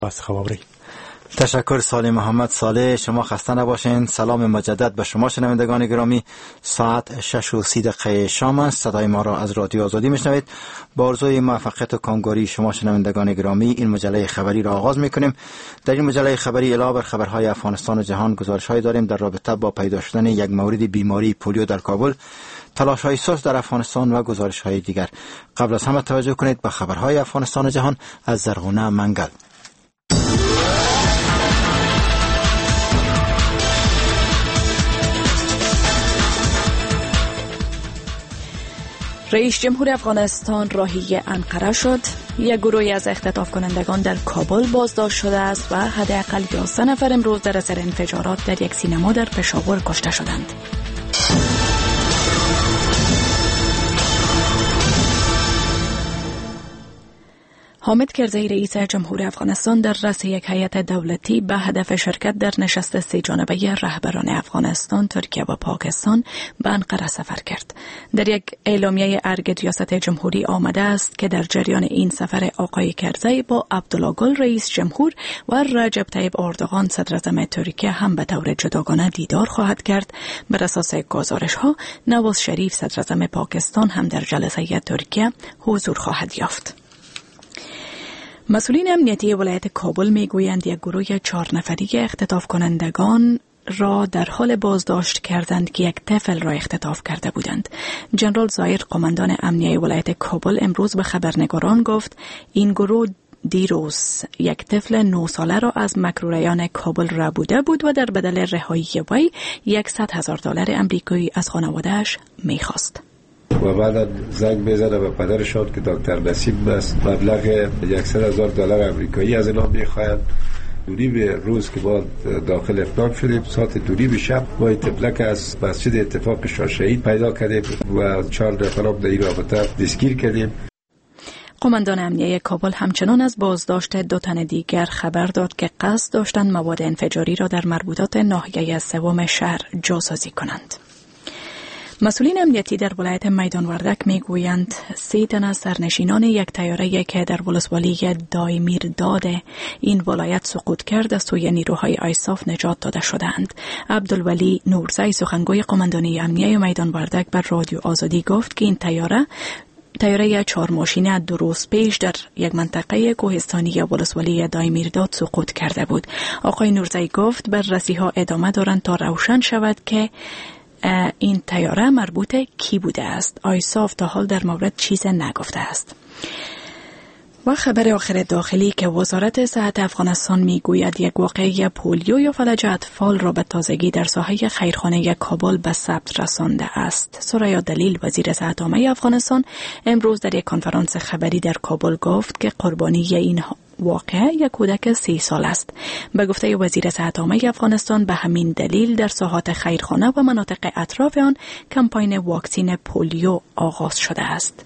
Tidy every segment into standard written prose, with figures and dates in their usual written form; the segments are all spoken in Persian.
از خبری. تشکر صالح محمد صالح. شما خسته نباشین. سلام مجدد به شما شنوندگان گرامی. ساعت 6:30 شام است. صدای ما را از رادیو آزادی میشنوید. با آرزوی موفقیت و کامگاری شما شنوندگان گرامی این مجله خبری را آغاز میکنیم. در این مجله خبری علاوه بر خبرهای افغانستان و جهان گزارش‌هایی داریم در رابطه با پیدا شدن یک مورد بیماری پولیو در کابل، تلاش‌های سوس در افغانستان و گزارش‌های دیگر. قبل از همه توجه کنید به خبرهای افغانستان و جهان از زرغونه منگل. رئیس جمهور افغانستان راهی انقره شد. یک گروهی از اختطاف کنندگان در کابل بازداشت شده است و حداقل 11 نفر امروز در اثر انفجارات در یک سینما در پشاور کشته شدند. حامد کرزی رئیس جمهور افغانستان در رأس یک هیئت دولتی به هدف شرکت در نشست 3 جانبه رهبران افغانستان، ترکیه و پاکستان به انقره سفر کرد. در یک اعلامیه ارگ ریاست جمهوری آمده است که در جریان این سفر آقای کرزی با عبدالله گل رئیس جمهور و رجب طیب اردوغان صدر اعظم ترکیه هم به طور جداگانه دیدار خواهد کرد. بر اساس گزارش‌ها نواز شریف صدر اعظم پاکستان هم در جلسه ترکیه حضور خواهد یافت. مسئولین امنیتی ولایت کابل میگویند یک گروه 4 نفری اختطاف کنندگان را در حال بازداشت کردند که یک طفل را اختطاف کرده بودند. جنرال زایر قماندان امنیه ولایت کابل امروز به خبرنگاران گفت این گروه دیروز یک طفل 9 ساله را از مکروریان کابل ربوده بود و در بدل رهایی وی $100,000 آمریکایی از خانواده‌اش می‌خواست. و بعد زنگ میزنه به پدرشان که دکتر نسیم است، مبلغ $100,000 آمریکایی از اینا میخواهند. 2:30 روز که ما داخل اقدام شدیم، ساعت 2:30 شب ما این تفلک از مسجد اتفاق شاهشهید پیدا کردیم و 4 نفرم در این رابطه دستگیر کردیم. قماندان امنیه کابل همچنان از بازداشت 2 تن دیگر خبر داد که قصد داشتند مواد انفجاری را در مربوطات ناحیه 3 شهر جاسازی کنند. مسئولین امنیتی در ولایت میدان وردک میگویند 3 تن از سرنشینان یک طیاره که در ولسوالی دایمیرداد این ولایت سقوط کرد از سوی نیروهای آیساف نجات داده شدند. عبدالولی نورزی سخنگوی قماندانی امنیه میدان وردک بر رادیو آزادی گفت که این طیاره 4 ماشینه 2 روز پیش در یک منطقه کوهستانی ولسوالی دایمیرداد سقوط کرده بود. آقای نورزی گفت بررسی‌ها ادامه دارند تا روشن شود که این طیاره مربوط کی بوده است. آیساف تا حال در مورد چیز نگفته است. و خبر آخر داخلی که وزارت صحت افغانستان میگوید یک واقعه پولیو یا فلج اطفال را به تازگی در ساحه خیرخانه کابل به ثبت رسانده است. ثریا دلیل وزیر صحت عامه افغانستان امروز در یک کنفرانس خبری در کابل گفت که قربانی این واقعه یک کودک 3 سال است. به گفته وزیر صحت عامه افغانستان به همین دلیل در ساحات خیرخانه و مناطق اطراف آن کمپاین واکسین پولیو آغاز شده است.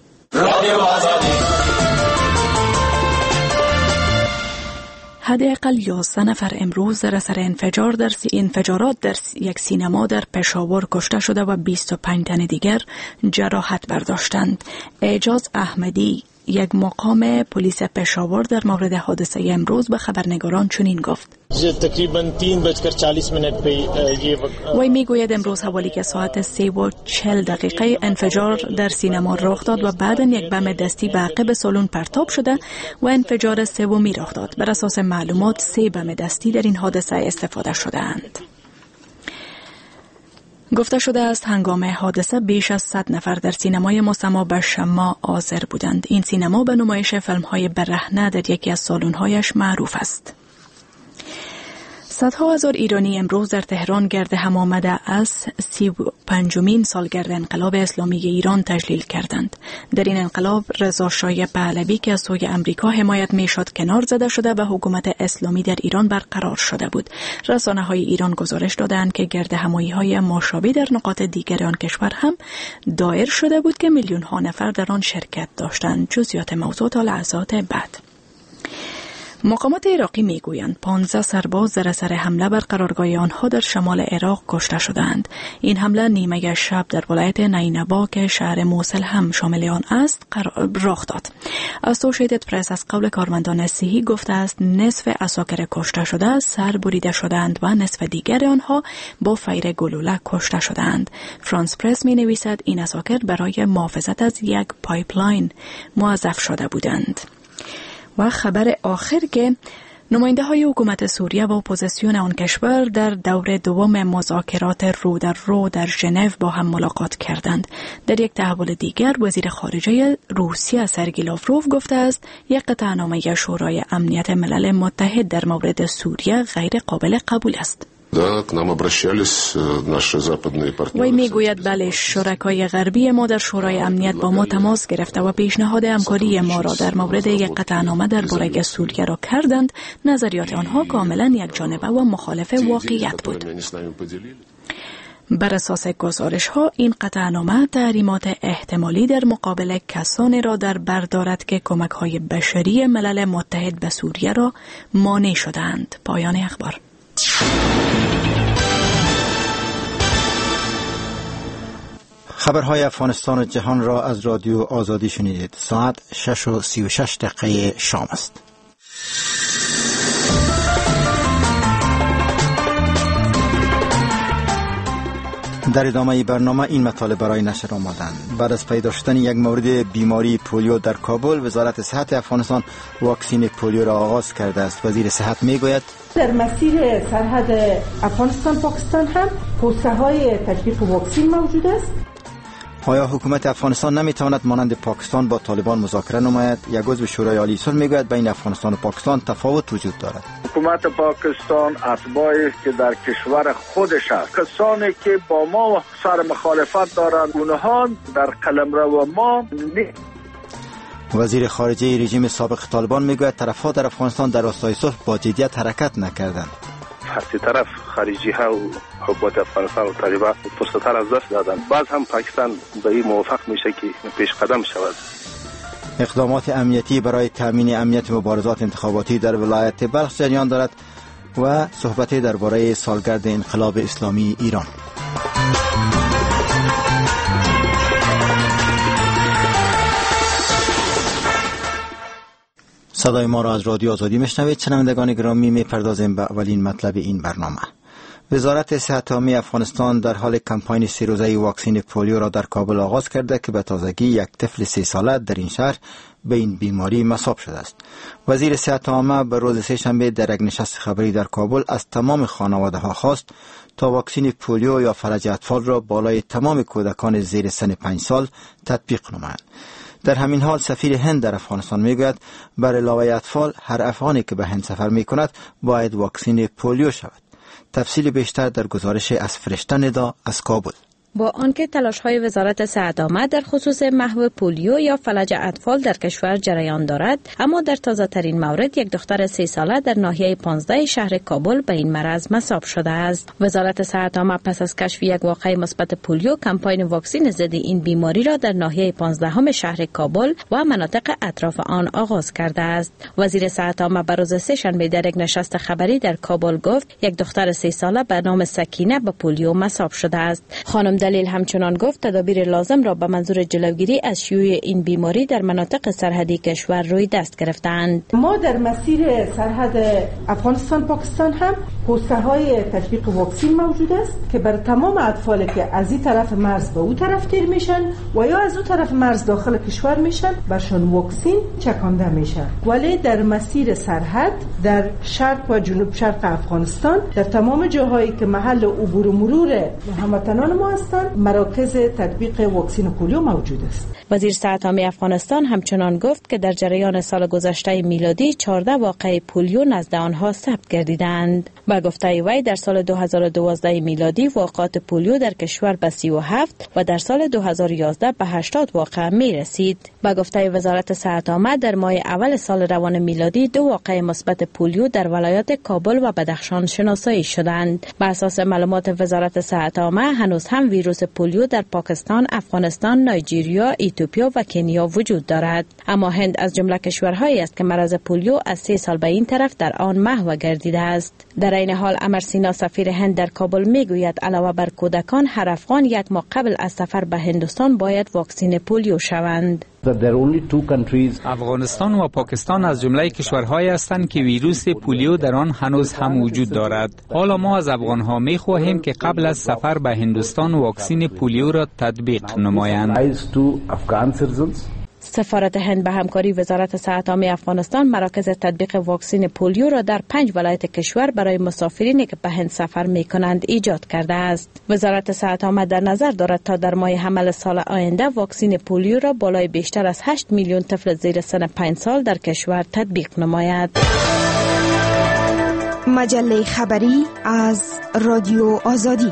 حداقل 11 نفر امروز در اثر انفجارات در یک سینما در پشاور کشته شده و 25 تن دیگر جراحت برداشتند. اعجاز احمدی یک مقام پلیس پشاور در مورد حادثه امروز به خبرنگاران چنین گفت. تقریباً 3:40 به وی میگوید امروز حوالی که ساعت 3:40 انفجار در سینما رخ داد و بعداً یک بم دستی به عقب سالن پرتاب شده و انفجار سومی رخ داد. بر اساس معلومات 3 بم دستی در این حادثه استفاده شده اند. گفته شده است هنگام حادثه بیش از 100 نفر در سینمای مسما به شما حاضر بودند. این سینما به نمایش فیلم‌های برهنه در یکی از سالن‌هایش معروف است. صدها هزار ایرانی امروز در تهران گرد هم آمده از 35مین سالگرد انقلاب اسلامی ایران تجلیل کردند. در این انقلاب رضا شاه پهلوی که از سوی امریکا حمایت میشد کنار زده شده و حکومت اسلامی در ایران برقرار شده بود. رسانه‌های ایران گزارش دادند که گرد همایی‌های مشابه در نقاط دیگر آن کشور هم دایر شده بود که میلیون‌ها نفر در آن شرکت داشتند. جزئیات موضوع تا لحظات بعد. مقامات عراقی میگویند 15 سرباز در اثر حمله بر قرارگاه آنها در شمال عراق کشته شدند. این حمله نیمه شب در ولایت نینوا که شهر موصل هم شامل آن است رخ داد. اسوشیتد پرس از قول کارمندان صحی گفته است نصف عساکر کشته شده سر بریده شدند و نصف دیگر آنها با فیر گلوله کشته شدند. فرانس پرس می نویسد این عساکر برای محافظت از یک پایپلاین موظف شده بودند. و خبر آخر که نماینده های حکومت سوریه و اپوزیسیون آن کشور در دور دوم مذاکرات رو در رو در ژنو با هم ملاقات کردند. در یک تحول دیگر وزیر خارجه روسیه سرگئی لاوروف گفته است یک قطعنامه شورای امنیت ملل متحد در مورد سوریه غیر قابل قبول است. وی میگوید بله، شرکای غربی ما در شورای امنیت با ما تماس گرفته و پیشنهاد همکاری ما را در مورد یک قطعنامه درباره سوریه را کردند. نظریات آنها کاملا یکجانبه و مخالف واقعیت بود. بر اساس گزارش ها این قطعنامه تحریمات احتمالی در مقابل کسانی را در بر دارد که کمک های بشری ملل متحد به سوریه را مانع شدند. پایان اخبار. خبرهای افغانستان و جهان را از رادیو آزادی شنیدید. ساعت 6:36 شام است. در ادامه برنامه این مطالب برای نشر آمدند. بعد از پیدا شدن یک مورد بیماری پولیو در کابل، وزارت صحت افغانستان واکسین پولیو را آغاز کرده است. وزیر صحت میگوید در مسیر سرحد افغانستان پاکستان هم پوسته‌های تطبیق واکسین موجود است. آیا حکومت افغانستان نمیتواند مانند پاکستان با طالبان مذاکره نماید؟ یک عضو شورای عالی صلح میگوید بین افغانستان و پاکستان تفاوت وجود دارد. حکومت پاکستان اتباعی که در کشور خودش است، کسانی که با ما سر مخالفت دارند، اونها در قلمرو ما نیست. وزیر خارجه رژیم سابق طالبان میگوید طرفها در افغانستان در راستای صلح با جدیت حرکت نکردند. هر طرف خارجی ها و حکومت افغانستان و طالبان فرصت‌ها از دست دادند. باز هم پاکستان به این موافق میشه که پیش قدم شود. اقدامات امنیتی برای تامین امنیت مبارزات انتخاباتی در ولایت بلخ جریان دارد و صحبتی درباره سالگرد انقلاب اسلامی ایران. صدای ما را از رادیو آزادی میشنوید. شنوندگان گرامی، میپردازیم به اولین مطلب این برنامه. وزارت صحت عامه افغانستان در حال کمپاین 3 روزه واکسین پولیو را در کابل آغاز کرده که به تازگی یک طفل 3 ساله در این شهر به این بیماری مصاب شده است. وزیر صحت عامه به روز سه‌شنبه در یک نشست خبری در کابل از تمام خانواده ها خواست تا واکسین پولیو یا فلج اطفال را بالای تمام کودکان زیر سن 5 سال تطبیق نمایند. در همین حال سفیر هند در افغانستان میگوید بر علاوه اطفال هر افغانی که به هند سفر می کند باید واکسین پولیو شود. تفصیل بیشتر در گزارش از فرشته ندا از کابل. با آنکه تلاش‌های وزارت صحت عامه در خصوص محو پولیو یا فلج اطفال در کشور جریان دارد، اما در تازه‌ترین مورد یک دختر 3 ساله در ناحیه 15 شهر کابل به این مرض مصاب شده است. وزارت صحت عامه پس از کشف یک واقعه مثبت پولیو، کمپاین واکسین ضد این بیماری را در ناحیه 15 شهر کابل و مناطق اطراف آن آغاز کرده است. وزیر صحت عامه به روز سه‌شنبه در یک نشست خبری در کابل گفت یک دختر 3 ساله به نام سکینه به پولیو مصاب شده است. خانم دلیل همچنان گفت تدابیر لازم را به منظور جلوگیری از شیوع این بیماری در مناطق سرحدی کشور روی دست گرفتند. ما در مسیر سرحد افغانستان پاکستان هم پوسته‌های تطبیق واکسین موجود است که بر تمام اطفالی که از این طرف مرز به اون طرف تیر میشن و یا از اون طرف مرز داخل کشور میشن برشان واکسین چکانده میشه. ولی در مسیر سرحد در شرق و جنوب شرق افغانستان در تمام جاهایی که محل عبور و مرور هموطنان ما هستند مراکز تطبیق واکسین پولیو موجود است. وزیر صحت عامه افغانستان همچنان گفت که در جریان سال گذشته میلادی 14 واقعه پولیو نزد آنها ثبت گردیدند. با گفته وی در سال 2012 میلادی واقعات پولیو در کشور به 37 و در سال 2011 به 80 واقعه می رسید. با گفته وزارت صحت عامه در ماه اول سال روان میلادی 2 واقعه مثبت پولیو در ولایات کابل و بدخشان شناسایی شدند. بر اساس معلومات وزارت صحت عامه هنوز هم ویروس پولیو در پاکستان، افغانستان، نایجیریا، اتیوپیا و کنیا وجود دارد. اما هند از جمله کشورهایی است که مرض پولیو از 3 سال به این طرف در آن محو گردیده است. در این حال امر سینا سفیر هند در کابل میگوید علاوه بر کودکان، هر افغان 1 ماه قبل از سفر به هندوستان باید واکسین پولیو شوند. افغانستان و پاکستان از جمله کشورهایی هستند که ویروس پولیو در آن هنوز هم وجود دارد. حالا ما از افغانها می خواهیم که قبل از سفر به هندوستان واکسین پولیو را تطبیق نمایند. سفارت هند به همکاری وزارت صحت عامه افغانستان مراکز تطبیق واکسین پولیو را در 5 ولایت کشور برای مسافرینی که به هند سفر می کنند ایجاد کرده است. وزارت صحت عامه در نظر دارد تا در ماه حمل سال آینده واکسین پولیو را بالای بیشتر از 8 میلیون طفل زیر سن 5 سال در کشور تطبیق نماید. مجله خبری از رادیو آزادی.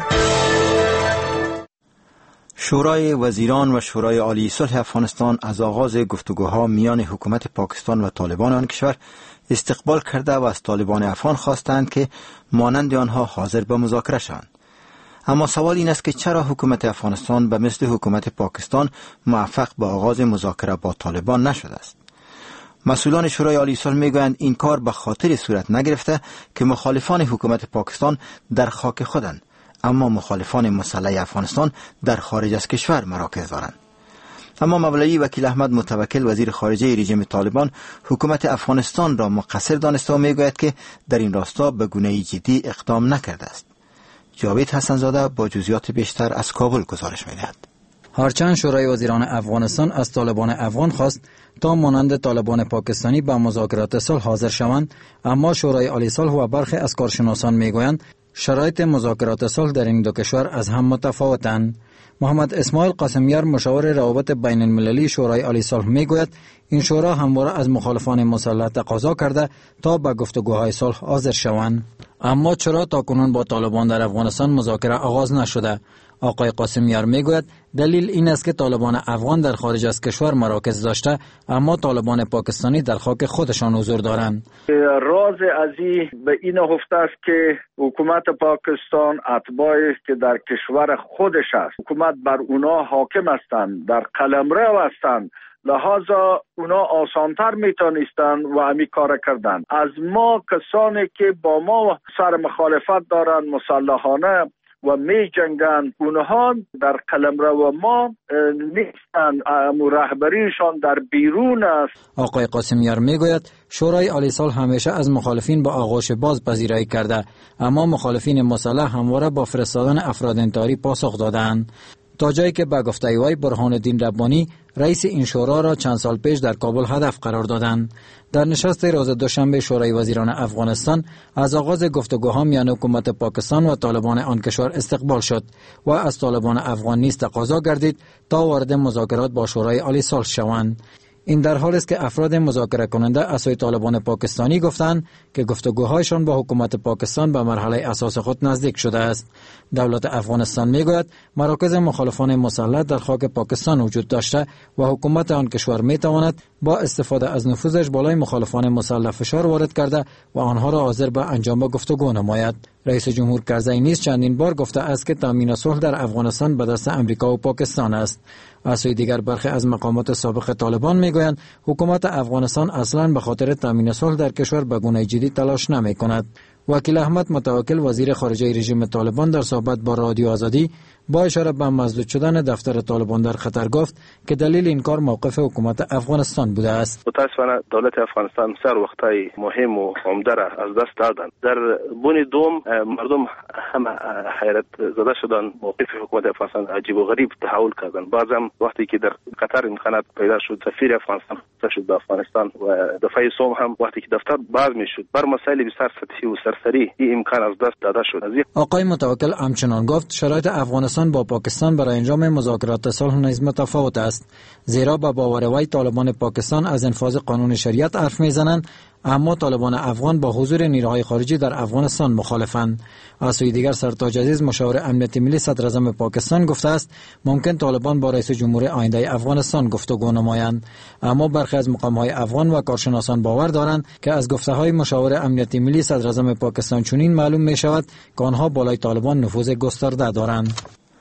شورای وزیران و شورای عالی صلح افغانستان از آغاز گفتگوها میان حکومت پاکستان و طالبان آن کشور استقبال کرده و از طالبان افغان خواستند که مانند آنها حاضر به مذاکره شوند. اما سوال این است که چرا حکومت افغانستان به مثل حکومت پاکستان موفق به آغاز مذاکره با طالبان نشده است؟ مسئولان شورای عالی صلح میگویند این کار به خاطر صورت نگرفته که مخالفان حکومت پاکستان در خاک خودند، اما مخالفان مسلح افغانستان در خارج از کشور مراکز دارند. اما مولوی وکیل احمد متوکل وزیر خارجه رژیم طالبان حکومت افغانستان را مقصر دانسته و میگوید که در این راستا به گونه‌ای جدی اقدام نکرده است. جاوید حسن‌زاده با جزئیات بیشتر از کابل گزارش می‌دهد. هرچند شورای وزیران افغانستان از طالبان افغان خواست تا مانند طالبان پاکستانی به مذاکرات صلح حاضر شوند، اما شورای عالی صلح و برخی از کارشناسان میگویند شرایط مذاکرات صلح در این دو کشور از هم متفاوتند. محمد اسماعیل قاسمیار مشاور روابط بین المللی شورای عالی صلح میگوید این شورا همواره از مخالفان مسلح تقاضا کرده تا به گفتگوهای صلح حاضر شوند. اما چرا تاکنون با طالبان در افغانستان مذاکره آغاز نشده؟ آقای قاسمیار میگوید دلیل این است که طالبان افغان در خارج از کشور مراکز داشته، اما طالبان پاکستانی در خاک خودشان حضور دارند. راز ازی به این هفته است که حکومت پاکستان اتباعی که در کشور خودش است، حکومت بر اونا حاکم هستند، در قلمرو هستند، لحاظا اونا آسانتر میتونستن و همی کار کردن. از ما کسانی که با ما سر مخالفت دارن مسلحانه و می جنگن، اونها در قلمرو ما نیستن، رهبریشان در بیرون است. آقای قاسمیار میگوید شورای عالی صلح همیشه از مخالفین با آغوش باز پذیرایی کرده، اما مخالفین مسلح همواره با فرستادن افراد انتحاری پاسخ دادند، تا جایی که به گفته وی برهان الدین ربانی رئیس این شورا را چند سال پیش در کابل هدف قرار دادند. در نشست روز دوشنبه شورای وزیران افغانستان از آغاز گفتگوها میان حکومت پاکستان و طالبان آن کشور استقبال شد و از طالبان افغان نیز تقاضا گردید تا وارد مذاکرات با شورای عالی صلح شوند. این در حالی است که افراد مذاکره کننده از سوی طالبان پاکستانی گفتند که گفتگوهایشان با حکومت پاکستان به مرحله اساس خود نزدیک شده است. دولت افغانستان میگوید مراکز مخالفان مسلح در خاک پاکستان وجود داشته و حکومت آن کشور میتواند با استفاده از نفوذش بالای مخالفان مسلح فشار وارد کرده و آنها را حاضر به انجام گفتگو نماید. رئیس جمهور کرزی نیز چندین بار گفته است که تامین صلح در افغانستان به دست امریکا و پاکستان است. از سوی دیگر برخی از مقامات سابق طالبان میگویند حکومت افغانستان اصلاً به خاطر تامین صلح در کشور به گونه جدی تلاش نمی‌کند. وکیل احمد متوکل وزیر خارجه رژیم طالبان در صحبت با رادیو آزادی با اشاره به مسدود شدن دفتر طالبان در خطر گفت که دلیل این کار موقف حکومت افغانستان بوده است. متاسفانه دولت افغانستان سر وقتای مهم و عمده را از دست دادند. در بون دوم مردم هم حیرت زده شدند. موقف حکومت افغانستان عجیب و غریب تحول کردند. بعضم وقتی که در قطر امکانات پیدا شد سفیر افغانستان شد به افغانستان و دفعه سوم هم وقتی که دفتر باز میشد بر مسائل بسیار سطحی و سرسری این امکان از دست داده شد. آقای متوکل همچنان گفت شرایط افغانستان با پاکستان برای انجام مذاکرات صلح نیز متفاوت است، زیرا به باور وی طالبان پاکستان از انفاذ قانون شریعت حرف میزنند، اما طالبان افغان با حضور نیروهای خارجی در افغانستان مخالفند. از سوی دیگر سرتاج عزیز مشاور امنیت ملی صدر اعظم پاکستان گفته است ممکن طالبان با رئیس جمهور آینده افغانستان گفتگو نمایند، اما برخی از مقام‌های افغان و کارشناسان باور دارند که از گفته‌های مشاور امنیت ملی صدر اعظم پاکستان چنین معلوم می‌شود که آنها بالای طالبان نفوذ گسترده دارند.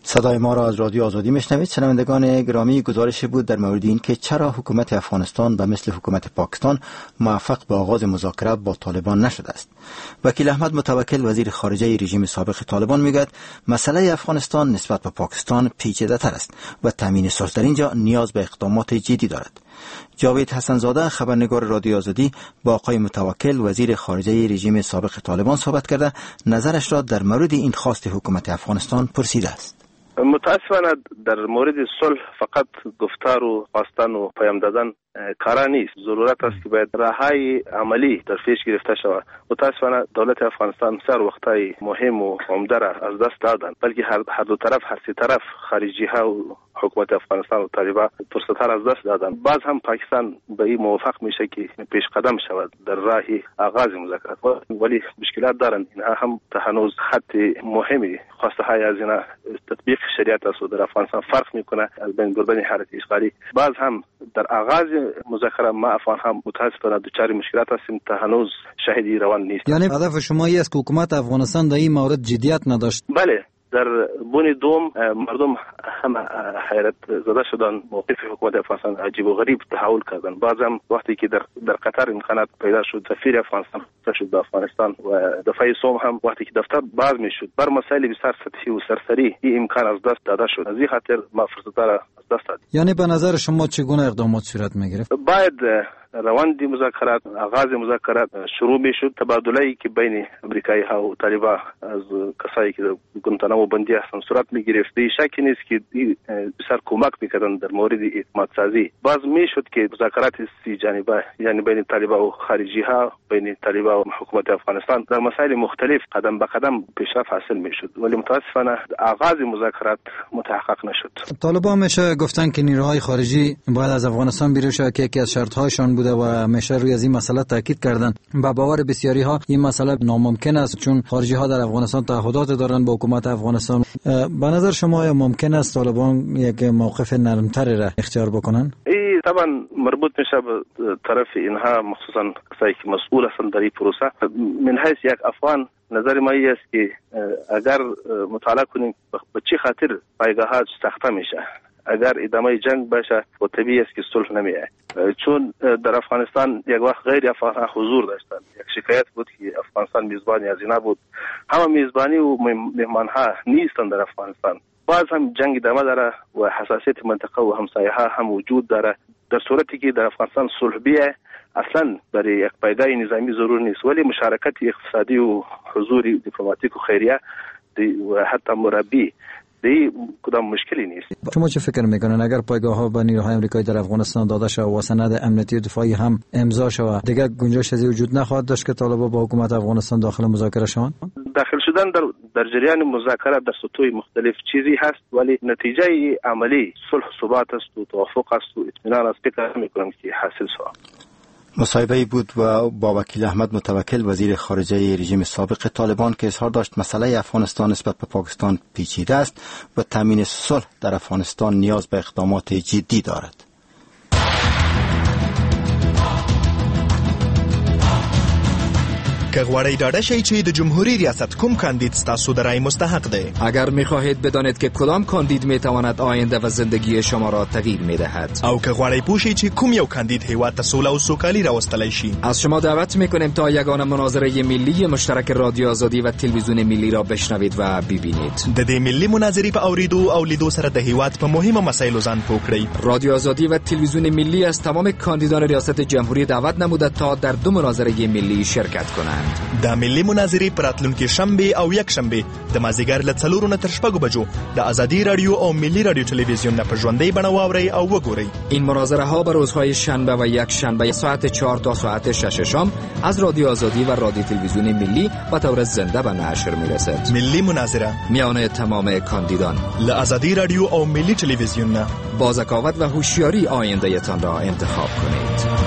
صدای ما را از رادیو آزادی میشنوید. شنوندگان گرامی، گزارش بود در مورد این که چرا حکومت افغانستان به مثل حکومت پاکستان موفق به آغاز مذاکرات با طالبان نشده است. وکیل احمد متوکل وزیر خارجه رژیم سابق طالبان میگوید مسئله افغانستان نسبت به پاکستان پیچیده‌تر است و تامین صلح در اینجا نیاز به اقدامات جدی دارد. جاوید حسنزاده خبرنگار رادیو آزادی با آقای متوکل وزیر خارجه رژیم سابق طالبان صحبت کرده نظرش را در مورد این خواست حکومت افغانستان پرسیده است. متاسفانه در مورد صلح فقط گفتار و خواستن و پیام دادن کارا نیست. ضرورت است که باید راههای عملی در پیش گرفته شود. متاسفانه دولت افغانستان سر وقتای مهم و عمده را از دست دادن، بلکه هر دو طرف، هر سه طرف، خارجی ها و حکومت افغانستان و طالبان فرصت ها را از دست دادن. باز هم پاکستان به این موافق میشه که پیش قدم شود در راه آغاز مذاکرات، ولی مشکلات دارند. اینها هم تا هنوز خط مهمی خواسته های از اینا تطبیق شریعت است و در افغانستان فرق میکنه از بین بردن حالت اشغالی. باز هم در آغاز مذاکره ما افغان هم متاسفانه دچار مشکلات هستیم، تا هنوز شاهدی روان نیست. یعنی هدف شما است که حکومت افغانستان در این مورد جدیت نداشت؟ بله، در بن دوم مردم هم حیرت زده شدن. موقف حکومت افغانستان عجیب و غریب تحول کردن. باز هم وقتی که در قطر امکانات پیدا شد، سفیر افغانستان شد به افغانستان و دفعه سوم هم وقتی که دفتر باز میشد، بر مسائل بسیار سطحی و سرسری این امکان از دست داده شد. از این خاطر ما فرصت را از دست دادیم. یعنی به نظر شما چگونه اقدامات صورت میگرفت؟ باید روند مذاکرات، آغاز مذاکرات شروع میشد. تبادله‌ای که بین امریکایی ها و طالبان از کسایی که در گوانتانامو بندی هستند صورت میگرفت. شکی نیست که بسیار کمک میکردن در مورد اعتماد سازی. باز میشد که مذاکرات سی جانبه، یعنی بین طالبان و خارجی ها، بین طالبان و حکومت افغانستان در مسائل مختلف قدم به قدم پیشرفت حاصل میشد، ولی متاسفانه آغاز مذاکرات متحقق نشد. طالبان میشه گفتن که نیروهای خارجی باید از افغانستان بیرون شود که یکی از شرط‌هایشان بوده و همیشه روی از این مسئله تاکید کردن. با باور بسیاری ها این مسئله ناممکن است، چون خارجی ها در افغانستان تعهدات دارند با حکومت افغانستان. به نظر شما آیا ممکن است طالبان یک موقف نرمتری را اختیار بکنن؟ این طبعا مربوط میشه به طرف اینها، مخصوصا کسایی که مسئول هستند در این پروسه. من حیث یک افغان نظر ما است که اگر مطالعه کنیم به چه خاطر پایگاه ها ساخته میشه، اگر ادامه جنگ باشه و طبیعی است که صلح نمیاد. چون در افغانستان یک وقت غیر افغان حضور داشتند. یک شکایت بود که افغانستان میزبانی از اینا بود. همه میزبانی و مهمان ها نیستند در افغانستان. باز هم جنگ ادامه داره و حساسیت منطقه و همسایه ها هم وجود داره. در صورتی که در افغانستان صلح بیه، اصلا برای یک پایگاه نظامی ضرور نیست، ولی مشارکت اقتصادی و حضور دیپلماتیک و خیریه و حتی مربی دی کدام مشکلی نیست. شما چه فکر میکنن اگر پایگاه ها به نیروهای آمریکایی در افغانستان داده شود و سند امنیتی و دفاعی هم امضا شود، دیگر گنجایش از وجود نخواهد داشت که طالبان با حکومت افغانستان داخل مذاکره شوند؟ داخل شدن در جریان مذاکره در سطوح مختلف چیزی هست، ولی نتیجه عملی صلح و ثبات است و توافق است و اطمینان است. فکر میکنم که حاصل شود. مصاحبه‌ای بود و با وکیل احمد متوکل وزیر خارجه رژیم سابق طالبان که اظهار داشت مسئله افغانستان نسبت به پاکستان پیچیده است و تامین صلح در افغانستان نیاز به اقدامات جدی دارد. که غواړئ ډاډه شئ چې د جمهوری ریاست کوم کاندید ستاسو د رای مستحق دی. اگر می‌خواهید بدانید که کدام کاندید می‌تواند آینده و زندگی شما را تغییر می‌دهد، او که غواړئ پوه شئ چې کوم یو کاندید هیواد ته سوله او سوکالي راوستلی شي، از شما دعوت می‌کنیم تا یگانه مناظره ملی مشترک رادیو آزادی و تلویزیون ملی را بشنوید و ببینید. د دې ملی مناظرې په اوریدو او لیدو سره د هیواد په مهمه مسایلو ځان پوه کړئ. رادیو آزادی و تلویزیون ملی از تمام کاندیدان ریاست جمهوری دعوت نموده تا در دو مناظره ملی شرکت کنند. د ملي مناظرې پر راتلونکي شنبه او یک شنبه د مازدیګر له 4 نه تر 6 بجو د ازادي رادیو او ملي رادیو تلویزیون نه په ژوندۍ بڼه واورئ او وګورئ. این مناظره ها به روزهای شنبه و یک شنبه ساعت 4 تا ساعت 6 شام از رادیو آزادی و رادیو تلویزیون ملی به طور زنده به نشر میرسد. ملی مناظره میان تمام کاندیدان له ازادي رادیو او ملي تلویزیون نه با ذکاوت و هوشیاری آینده تان را انتخاب کنید.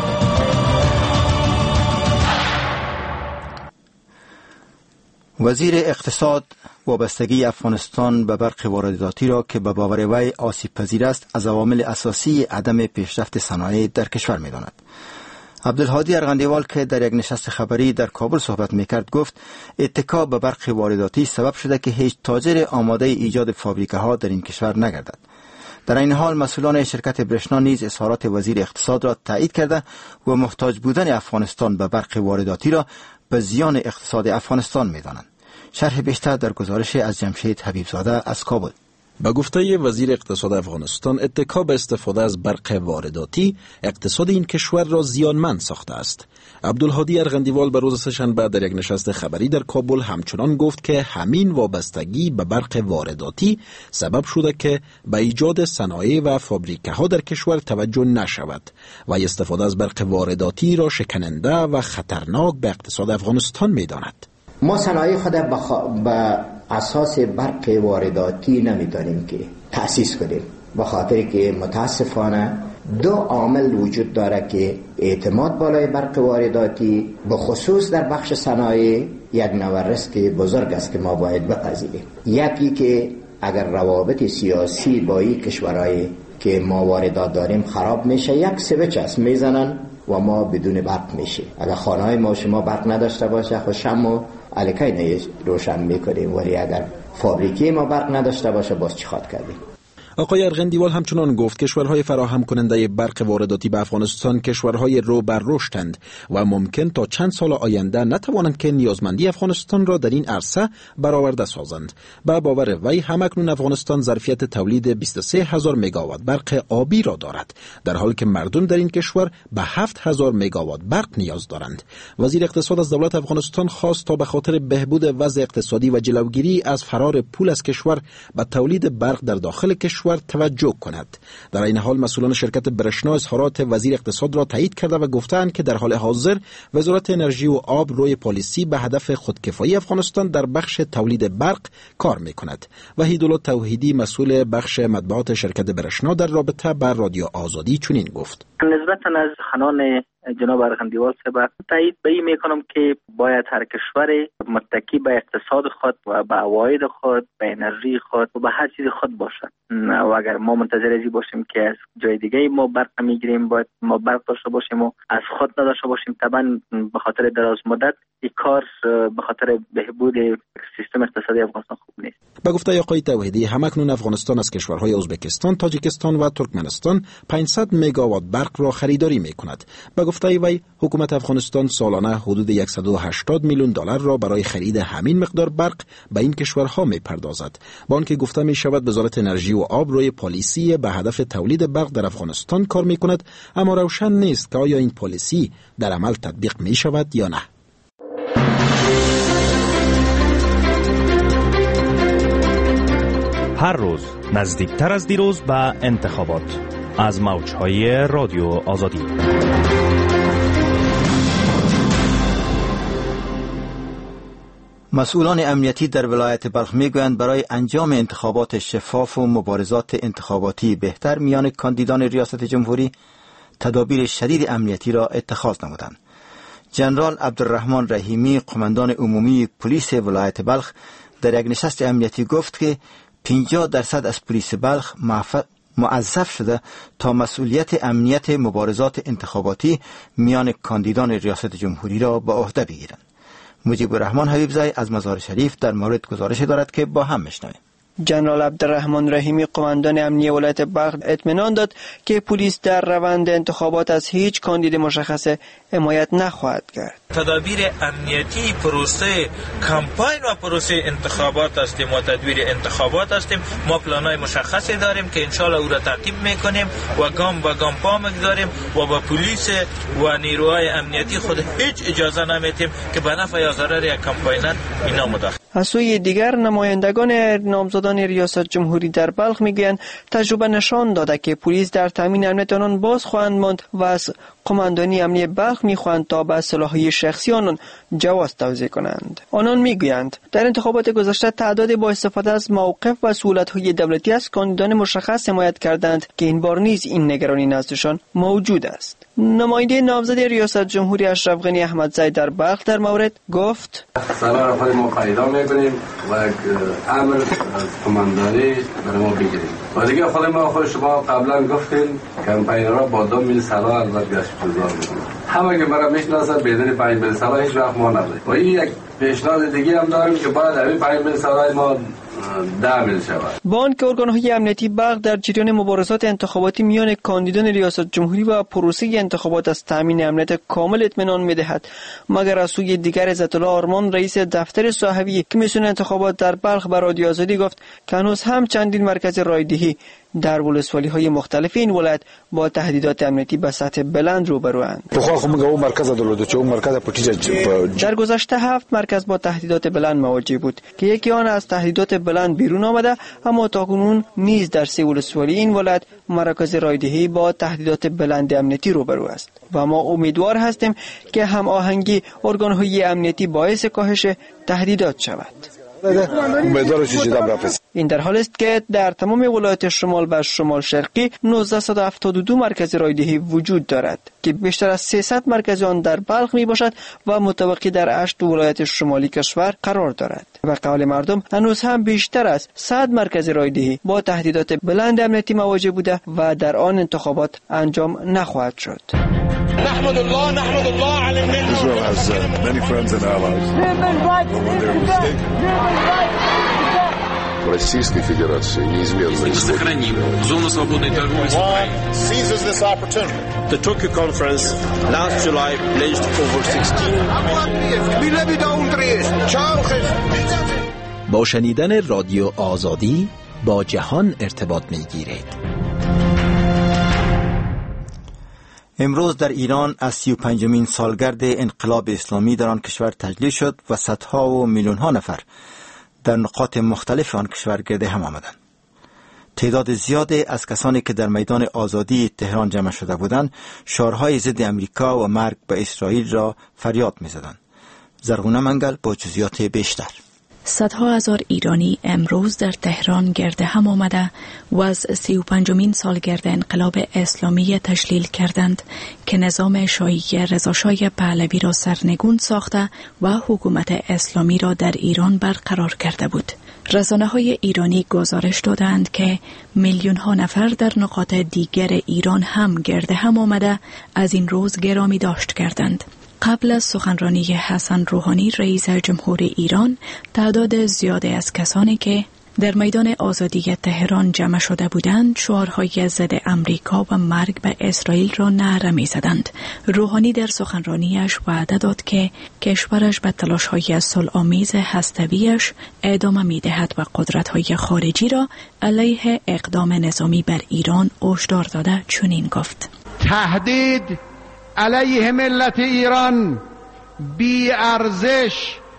وزیر اقتصاد وابستگی افغانستان به برق وارداتی را که به باور وی آسیب پذیر است از عوامل اساسی عدم پیشرفت صنایع در کشور می‌داند. عبدالهادی ارغندیوال که در یک نشست خبری در کابل صحبت میکرد گفت اتکا به برق وارداتی سبب شده که هیچ تاجر آماده ایجاد فابریکه ها در این کشور نگردد. در این حال مسئولان شرکت برشنا نیز اظهارات وزیر اقتصاد را تایید کرده و محتاج بودن افغانستان به برق وارداتی را به زیان اقتصاد افغانستان می‌دانند. شرح بیشتر در گزارش از جمشید حبیبزاده از کابل. به گفته وزیر اقتصاد افغانستان، اتکا به استفاده از برق وارداتی اقتصاد این کشور را زیانمند ساخته است. عبدالهادی ارغندیوال به روز سه‌شنبه در یک نشست خبری در کابل همچنان گفت که همین وابستگی به برق وارداتی سبب شده که به ایجاد صنایع و فابریکه ها در کشور توجه نشود و استفاده از برق وارداتی را شکننده و خطرناک به اقتصاد افغانستان می‌داند. ما صنایع خود به اساس برق وارداتی نمیتونیم که تأسیس کنیم، به خاطر که متاسفانه دو عامل وجود داره که اعتماد بالای برق وارداتی به خصوص در بخش صنایع یک نوع ریسک بزرگ است که ما باید بپذیریم. یکی که اگر روابط سیاسی با این کشورهای که ما واردات داریم خراب میشه، یک سویچ است میزنن و ما بدون برق میشه. اگر خانه‌های ما شما برق نداشته باشه خود شمع الکی روشن میکنیم، ولی اگر فابریکه ما برق نداشته باشه باز چی خواد کردیم؟ آقای ارغندیوال همچنان گفت کشورهای فراهم کننده برق وارداتی به افغانستان کشورهای رو بر رشدند و ممکن تا چند سال آینده نتوانند که نیازمندی افغانستان را در این عرصه برآورده سازند. به باور وی همکنون افغانستان ظرفیت تولید 23,000 مگاوات برق آبی را دارد، در حالی که مردم در این کشور به 7,000 مگاوات برق نیاز دارند. وزیر اقتصاد از دولت افغانستان خواست تا به خاطر بهبود وضع اقتصادی و جلوگیری از فرار پول از کشور به تولید برق در داخل کشور توجه کند. در این حال مسئولان شرکت برشنا اظهارات وزیر اقتصاد را تایید کرده و گفتند که در حال حاضر وزارت انرژی و آب روی پالیسی به هدف خودکفایی افغانستان در بخش تولید برق کار می‌کند. وحیدالله توحیدی مسئول بخش مطبوعات شرکت برشنا در رابطه با رادیو آزادی چنین گفت: نسبتاً از خانان جناب ارغندیوال صاحب تایید به این میکنم که باید هر کشور متکی به اقتصاد خود و به عواید خود، به انرژی خود و به هر چیز خود باشد. و اگر ما منتظر ازی باشیم که از جای دیگه ما برق میگیریم، باید ما برق داشته باشیم و از خود نداشته باشیم. طبعا به خاطر دراز مدت این کار به خاطر بهبود سیستم اقتصادی افغانستان خوب نیست. به گفته آقای توحیدی همکنون افغانستان از کشورهای ازبکستان، تاجیکستان و ترکمنستان 500 مگاوات برق را خریداری میکند. به گفته وی حکومت افغانستان سالانه حدود 180 میلیون دلار را برای خرید همین مقدار برق به این کشورها میپردازد. با آنکه گفته می شود وزارت انرژی و آب روی پالیسی به هدف تولید برق در افغانستان کار میکند، اما روشن نیست که آیا این پالیسی در عمل تطبیق می شود یا نه. هر روز نزدیکتر از دیروز به انتخابات از موجهای رادیو آزادی. مسئولان امنیتی در ولایت بلخ میگویند برای انجام انتخابات شفاف و مبارزات انتخاباتی بهتر میان کاندیدان ریاست جمهوری تدابیر شدید امنیتی را اتخاذ نمودند. جنرال عبدالرحمن رحیمی قماندان عمومی پلیس ولایت بلخ در یک نشست امنیتی گفت که 50% از پلیس بلخ موظف شده تا مسئولیت امنیت مبارزات انتخاباتی میان کاندیدان ریاست جمهوری را به عهده بگیرند. مجیب الرحمن حبیبزای از مزار شریف در مورد گزارش دارد که با هم میشنویم. جنرال عبدالرحمن رحیمی قماندان امنیه ولایت بلخ اطمینان داد که پلیس در روند انتخابات از هیچ کاندید مشخص حمایت نخواهد کرد. تدابیر امنیتی پروسه کمپاین و پروسه انتخابات هستیم و تدبیر انتخابات هستیم. ما پلانای مشخصی داریم که انشالله او را تعقیب میکنیم و گام به گام پا میگذاریم و با پلیس و نیروهای امنیتی خود هیچ اجازه نمیدیم که به نفع یا ضرر یک کمپاینر اینا مداخله. از سوی دیگر نمایندگان نامزدان ریاست جمهوری در بلخ میگویند تجربه نشان داده که پلیس در تامین امنیت آنان باز خواهند ماند و از قماندانی امنیه بلخ میخواهند تا به سلاحی شخصی آنان جواز توزیع کنند. آنان میگویند در انتخابات گذشته تعداد با استفاده از موقف و سهولت‌های دولتی از کاندیدان مشخص حمایت کردند که این بار نیز این نگرانی نزدشان موجود است. نماینده نامزد ریاست جمهوری اشرف غنی احمدزی در بلخ در مورد گفت: سرار خود ما پیدا میکنیم و امر از قماندانی برای ما بگیریم. و دیگه خود شما قبلا گفتین کمپاینرها با 2 میل سرار البته گشت گذار میکنن. همه که مرا میشناسه بدون 5 میلیون سالای هیچ وقت ما نداریم. و این یک پیشنهاد دیگه هم داریم که بعد همین 5 میلیون سالای ما 10 میلیون شود. با آنکه ارگان‌های امنیتی بلخ در جریان مبارزات انتخاباتی میان کاندیدان ریاست جمهوری و پروسه انتخابات از تامین امنیت کامل اطمینان میدهد، مگر از سوی دیگر عزت‌الله آرمان رئیس دفتر صحوی کمیسیون انتخابات در بلخ به رادیو آزادی گفت که هنوز هم چندین مرکز رایدهی در ولسوالی‌های مختلف این ولایت با تهدیدات امنیتی به سطح بلند روبروند. در گذشته 7 مرکز با تهدیدات بلند مواجه بود که یکی آن از تهدیدات بلند بیرون آمده، اما تاکنون نیز در 3 ولسوالی این ولایت مراکز رایدهی با تهدیدات بلند امنیتی روبرو است و ما امیدوار هستیم که هم آهنگی ارگان‌های امنیتی باعث کاهش تهدیدات شود. این در حال است که در تمام ولایات شمال و شمال شرقی 1972 مرکز رایدهی وجود دارد که بیشتر از 300 مرکز آن در بلخ می باشد و متوقی در 8 ولایت شمالی کشور قرار دارد. و قول مردم هنوز هم بیشتر از 100 مرکز رایدهی با تهدیدات بلند امنیتی مواجه بوده و در آن انتخابات انجام نخواهد شد. نحمد الله على النعمة. Israel has many friends and allies. When they're mistaken. Российской Федерации неизменно сохраним зону свободной торговли с Украиной. Seizes this opportunity. The Tokyo conference last July pledged over 16 با شنیدن رادیو آزادی با جهان ارتباط می‌گیرید. امروز در ایران از 35مین سالگرد انقلاب اسلامی در آن کشور تجلیل شد و صدها و میلیون‌ها نفر در نقاط مختلف آن کشور گرد هم آمدند. تعداد زیادی از کسانی که در میدان آزادی تهران جمع شده بودند شعارهای ضد امریکا و مرگ به اسرائیل را فریاد می‌زدند. زرغونه منگل با جزئیات بیشتر. صدها هزار ایرانی امروز در تهران گرد هم آمده و از 35مین سالگرد انقلاب اسلامی تجلیل کردند که نظام شاهی رضاشاه پهلوی را سرنگون ساخته و حکومت اسلامی را در ایران برقرار کرده بود. رسانه‌های ایرانی گزارش دادند که میلیون‌ها نفر در نقاط دیگر ایران هم گرد هم آمده از این روز گرامی داشت کردند. قبل از سخنرانی حسن روحانی رئیس جمهور ایران، تعداد زیادی از کسانی که در میدان آزادی تهران جمع شده بودند شعارهای ضد امریکا و مرگ به اسرائیل را نعره می‌زدند. روحانی در سخنرانیش وعده داد که کشورش به تلاش‌های صلح‌آمیز هسته‌ای‌اش ادامه می‌دهد و قدرت‌های خارجی را علیه اقدام نظامی بر ایران هشدار داده چنین گفت: تهدید علیه ملت ایران بی ارزش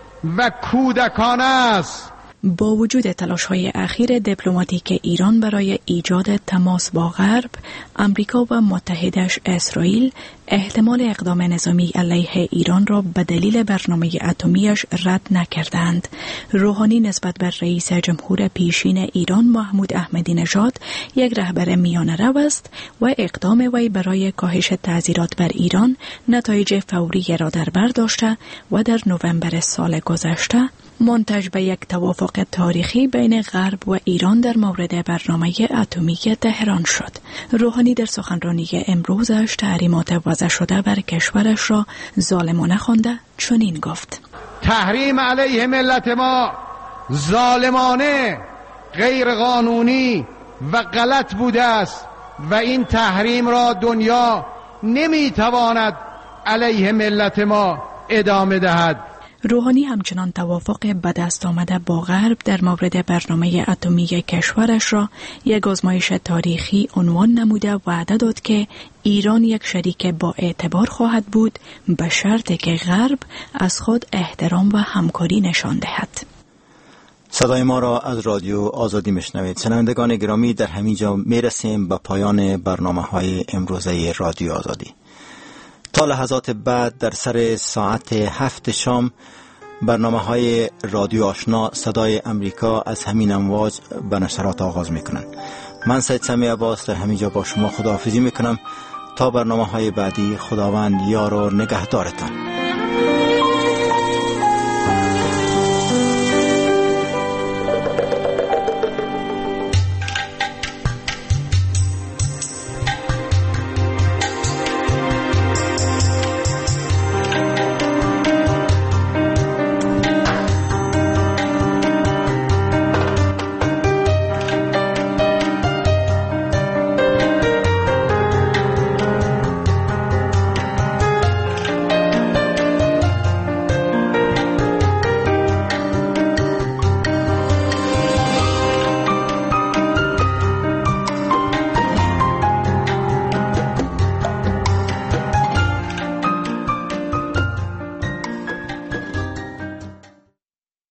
و کودکانه است. با وجود تلاش‌های اخیر دیپلماتیک ایران برای ایجاد تماس با غرب، امریکا و متحدش اسرائیل احتمال اقدام نظامی علیه ایران را به دلیل برنامه اتمیش رد نکردند. روحانی نسبت بر رئیس جمهور پیشین ایران محمود احمدی نژاد یک رهبر میانه رو است و اقدام وی برای کاهش تعزیرات بر ایران نتایج فوری را در بر داشته و در نوامبر سال گذشته منتج به یک توافق تاریخی بین غرب و ایران در مورد برنامه اتمی تهران شد. روحانی در سخنرانی امروزش تحریمات وضع شده بر کشورش را ظالمانه خوانده چنین گفت: تحریم علیه ملت ما ظالمانه، غیر قانونی و غلط بوده است و این تحریم را دنیا نمیتواند علیه ملت ما ادامه دهد. روحانی همچنان توافق به دست آمده با غرب در مورد برنامه اتمی کشورش را یک آزمایش تاریخی عنوان نموده و وعده داد که ایران یک شریک با اعتبار خواهد بود به شرطی که غرب از خود احترام و همکاری نشان دهد. صدای ما را از رادیو آزادی میشنوید. شنوندگان گرامی، در همین جا میرسیم به پایان برنامه‌های امروزه رادیو آزادی. تا لحظات بعد در سر ساعت 7 شام برنامه‌های رادیو آشنا صدای امریکا از همین امواج به نشرات آغاز میکنند. من سید سمی عباس در همین جا با شما خداحافظی میکنم تا برنامه‌های بعدی. خداوند یار و نگهدارتان.